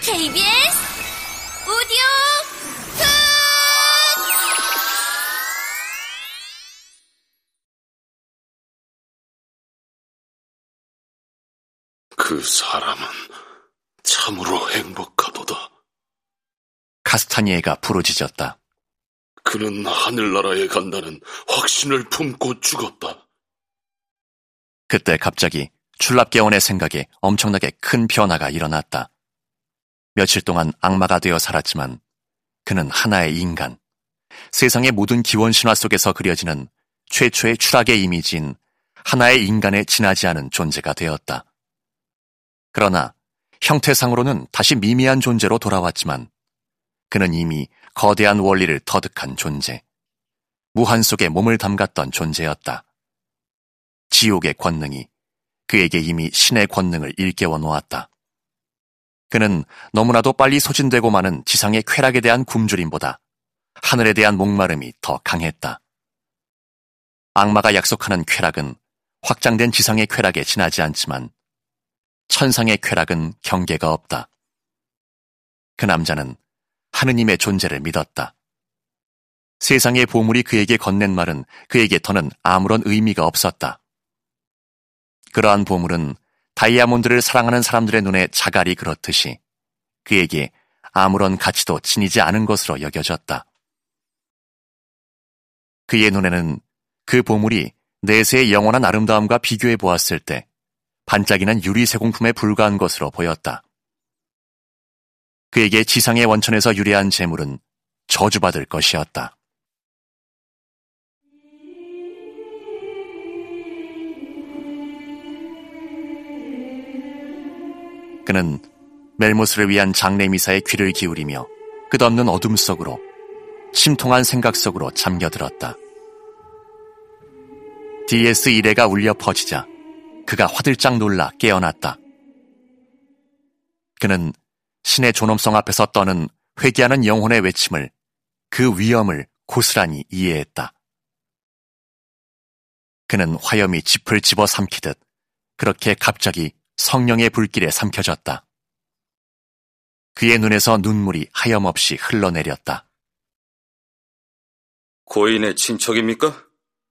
KBS 오디오 북! 그 사람은 참으로 행복하도다. 카스타니에가 부르짖었다. 그는 하늘나라에 간다는 확신을 품고 죽었다. 그때 갑자기 출납계원의 생각에 엄청나게 큰 변화가 일어났다. 며칠 동안 악마가 되어 살았지만 그는 하나의 인간, 세상의 모든 기원 신화 속에서 그려지는 최초의 추락의 이미지인 하나의 인간에 지나지 않은 존재가 되었다. 그러나 형태상으로는 다시 미미한 존재로 돌아왔지만 그는 이미 거대한 원리를 터득한 존재, 무한 속에 몸을 담갔던 존재였다. 지옥의 권능이 그에게 이미 신의 권능을 일깨워 놓았다. 그는 너무나도 빨리 소진되고 마는 지상의 쾌락에 대한 굶주림보다 하늘에 대한 목마름이 더 강했다. 악마가 약속하는 쾌락은 확장된 지상의 쾌락에 지나지 않지만 천상의 쾌락은 경계가 없다. 그 남자는 하느님의 존재를 믿었다. 세상의 보물이 그에게 건넨 말은 그에게 더는 아무런 의미가 없었다. 그러한 보물은 다이아몬드를 사랑하는 사람들의 눈에 자갈이 그렇듯이 그에게 아무런 가치도 지니지 않은 것으로 여겨졌다. 그의 눈에는 그 보물이 내세의 영원한 아름다움과 비교해 보았을 때 반짝이는 유리 세공품에 불과한 것으로 보였다. 그에게 지상의 원천에서 유래한 재물은 저주받을 것이었다. 그는 멜모스를 위한 장례 미사에 귀를 기울이며 끝없는 어둠 속으로 심통한 생각 속으로 잠겨들었다. DS 1회가 울려 퍼지자 그가 화들짝 놀라 깨어났다. 그는 신의 존엄성 앞에서 떠는 회개하는 영혼의 외침을, 그 위엄을 고스란히 이해했다. 그는 화염이 짚을 집어삼키듯 그렇게 갑자기 성령의 불길에 삼켜졌다. 그의 눈에서 눈물이 하염없이 흘러내렸다. 고인의 친척입니까?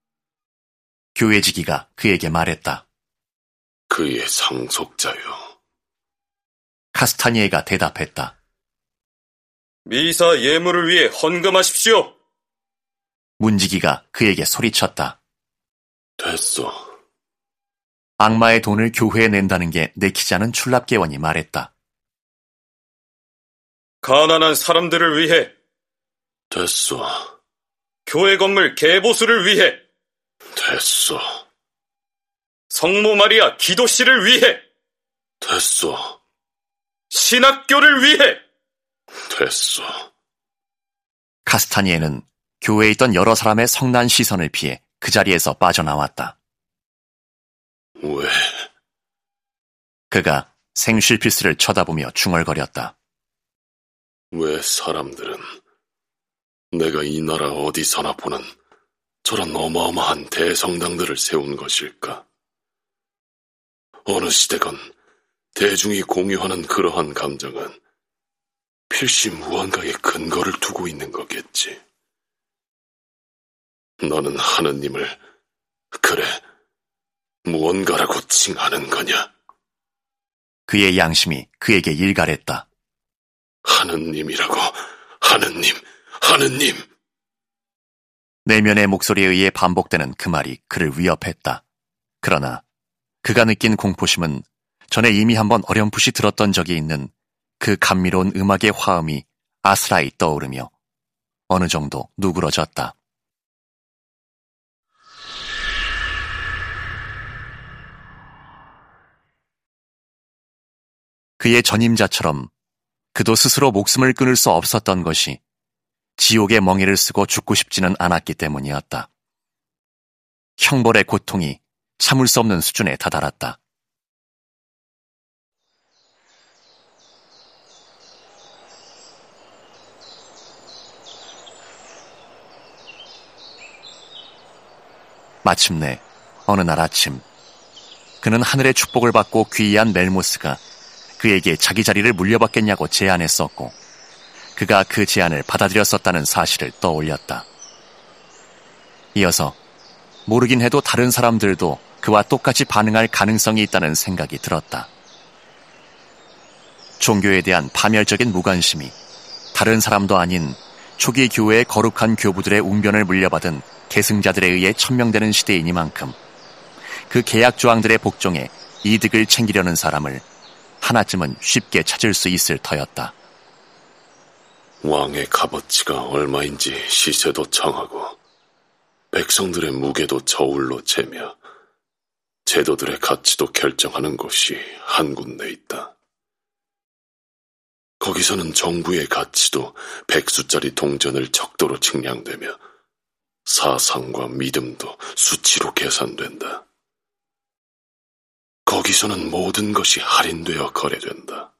교회지기가 그에게 말했다. 그의 상속자요. 카스타니에가 대답했다. 미사 예물을 위해 헌금하십시오. 문지기가 그에게 소리쳤다. 됐소. 악마의 돈을 교회에 낸다는 게 내키지 않은 출납계원이 말했다. 가난한 사람들을 위해. 됐소. 교회 건물 개보수를 위해. 됐소. 성모 마리아 기도실을 위해. 됐소. 신학교를 위해. 됐소. 카스타니에는 교회에 있던 여러 사람의 성난 시선을 피해 그 자리에서 빠져나왔다. 왜? 그가 생실피스를 쳐다보며 중얼거렸다. 왜 사람들은 내가 이 나라 어디서나 보는 저런 어마어마한 대성당들을 세운 것일까? 어느 시대건 대중이 공유하는 그러한 감정은 필시 무언가의 근거를 두고 있는 거겠지. 너는 하느님을 그래 무언가라고 칭하는 거냐? 그의 양심이 그에게 일갈했다. 하느님이라고. 하느님. 내면의 목소리에 의해 반복되는 그 말이 그를 위협했다. 그러나 그가 느낀 공포심은 전에 이미 한번 어렴풋이 들었던 적이 있는 그 감미로운 음악의 화음이 아스라이 떠오르며 어느 정도 누그러졌다. 그의 전임자처럼 그도 스스로 목숨을 끊을 수 없었던 것이 지옥의 멍에를 쓰고 죽고 싶지는 않았기 때문이었다. 형벌의 고통이 참을 수 없는 수준에 다다랐다. 마침내 어느 날 아침 그는 하늘의 축복을 받고 귀의한 멜모스가 그에게 자기 자리를 물려받겠냐고 제안했었고 그가 그 제안을 받아들였었다는 사실을 떠올렸다. 이어서 모르긴 해도 다른 사람들도 그와 똑같이 반응할 가능성이 있다는 생각이 들었다. 종교에 대한 파멸적인 무관심이 다른 사람도 아닌 초기 교회의 거룩한 교부들의 웅변을 물려받은 계승자들에 의해 천명되는 시대이니만큼 그 계약 조항들의 복종에 이득을 챙기려는 사람을 하나쯤은 쉽게 찾을 수 있을 터였다. 왕의 값어치가 얼마인지 시세도 정하고 백성들의 무게도 저울로 재며 제도들의 가치도 결정하는 곳이 한 군데 있다. 거기서는 정부의 가치도 백수짜리 동전을 척도로 측량되며 사상과 믿음도 수치로 계산된다. 거기서는 모든 것이 할인되어 거래된다.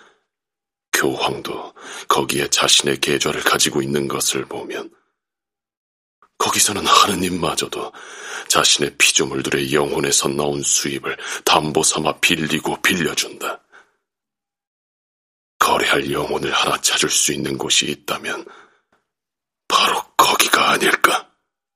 교황도 거기에 자신의 계좌를 가지고 있는 것을 보면 거기서는 하느님마저도 자신의 피조물들의 영혼에서 나온 수입을 담보 삼아 빌리고 빌려준다. 거래할 영혼을 하나 찾을 수 있는 곳이 있다면 바로 거기가 아닐까?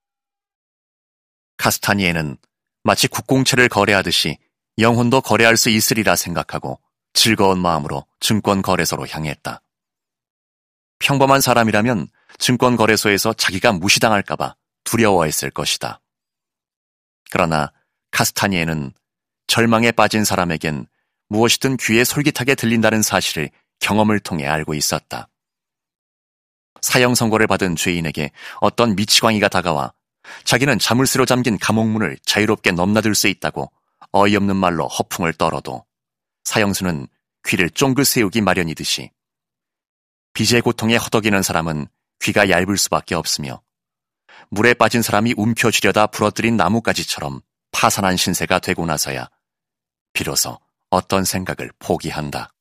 카스타니에는 마치 국공채를 거래하듯이 영혼도 거래할 수 있으리라 생각하고 즐거운 마음으로 증권거래소로 향했다. 평범한 사람이라면 증권거래소에서 자기가 무시당할까봐 두려워했을 것이다. 그러나 카스타니에는 절망에 빠진 사람에겐 무엇이든 귀에 솔깃하게 들린다는 사실을 경험을 통해 알고 있었다. 사형 선고를 받은 죄인에게 어떤 미치광이가 다가와 자기는 자물쇠로 잠긴 감옥문을 자유롭게 넘나들 수 있다고 어이없는 말로 허풍을 떨어도 사형수는 귀를 쫑긋 세우기 마련이듯이 빚의 고통에 허덕이는 사람은 귀가 얇을 수밖에 없으며 물에 빠진 사람이 움켜쥐려다 부러뜨린 나뭇가지처럼 파산한 신세가 되고 나서야 비로소 어떤 생각을 포기한다.